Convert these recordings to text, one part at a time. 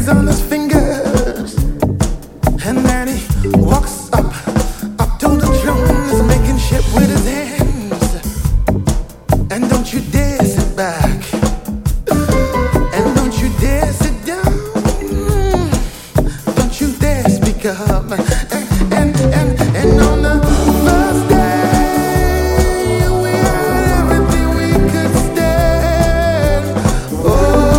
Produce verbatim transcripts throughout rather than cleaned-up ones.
on his fingers, and then he walks up, up to the drums, making shit with his hands. And don't you dare sit back, and don't you dare sit down, don't you dare speak up. And, and, and, and on the first day, we had everything we could stand. Oh,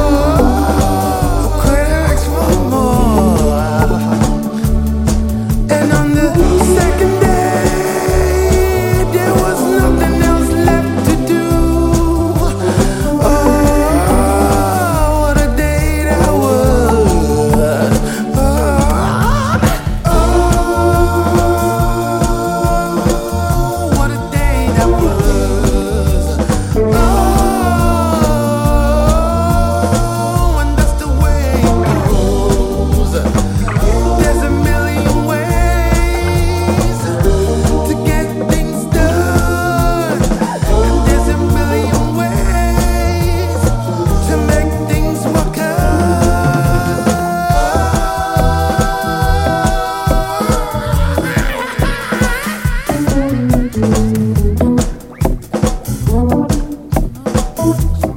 could ask for more. And on the second day, there was nothing else left to do. Oh, what a day that was. Oh, oh, what a day that was. Oh, and that's the way it goes. There's a million ways to get things done, and there's a million ways to make things work out.